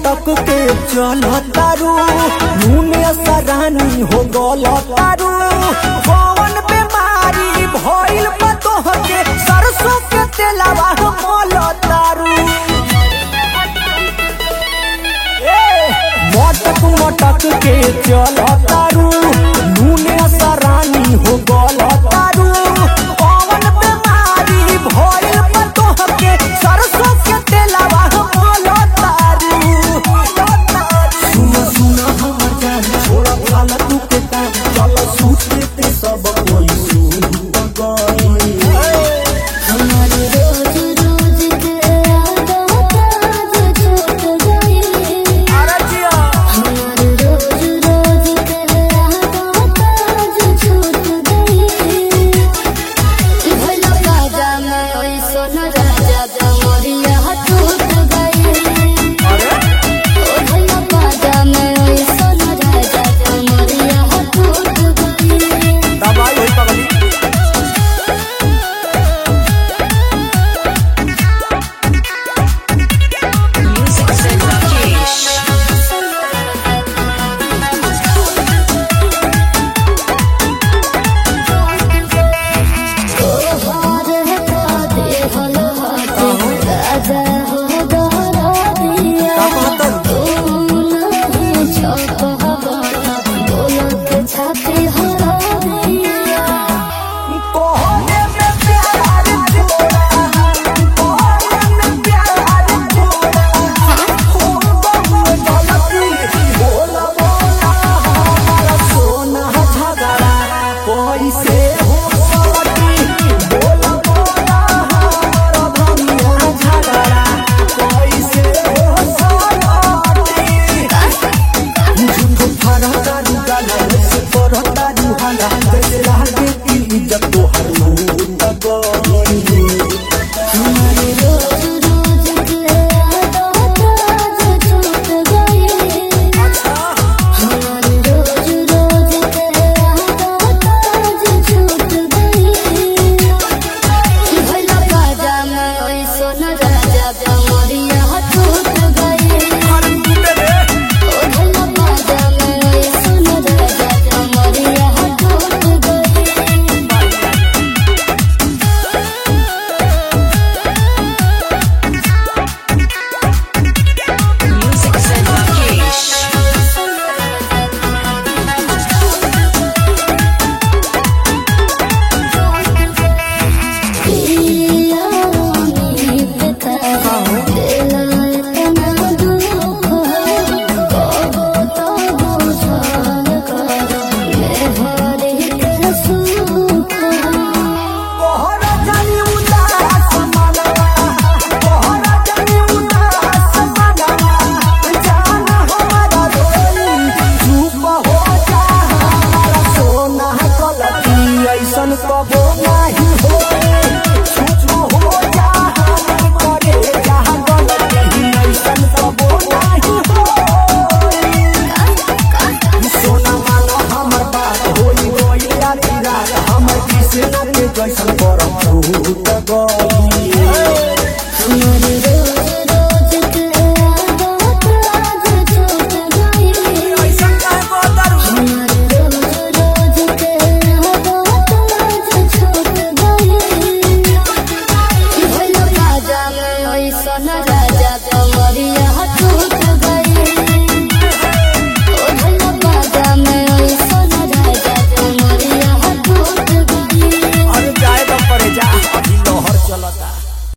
मटक के चल तारू नूने सरानी हो गल तारू कौन बीमारी भइल पतोह के सरसों के तेलवा मल तारू मटक के चल तारू नूने सरानी हो गल तारू कौन बीमारी भइल पतोह के सरसों के तेलवा मल तारू सुना सुना हमर जान छोड़ा फालतू के काम चल सूते ते सब कोई सुन गई हमारे रोज रोज के आदत आज छूट गई अरे जिया हमारे रोज रोज के आदत आज छूट गई भला बाजा में ओई सोना राजा जमरिया टूट गई अरे ओ भला बाजा में ओई सोना राजा जमरिया टूट गई दवाई होई पगली Music said Rakesh. छाती हरा दिया कोहरे में प्यार जोड़ा कोहरे में प्यार जोड़ा हो गलती बोला बोला हमारा सोना झगड़ा कैसे हो सकती बोला बोला हमारा भमिया झगड़ा कैसे हो सकती झूठ फरहता रुगला से फरहता रुहाला कैसे लागे की इज्जत तो हर लूट गई हमारे रोज रोज के आदत आज छूट गई हमारे रोज रोज के आदत आज छूट गई भला बाजा में ओई सोना राजा जमरिया टूट गई ओ भला बाजा में ओई सोना राजा जमरिया टूट गई Music said Rakesh. कोहरा जानी उदास मनवा कोहरा जानी उदास मनवा जान हमारा रोई चुप हो जा हमारा सोना गलती ऐसन कबो नहीं होए चुप हो जा हमर करे जा गलती ऐसन कबो नहीं होए सोना मानो हमर बात होई गई रात हमर किसे न के जैसन करम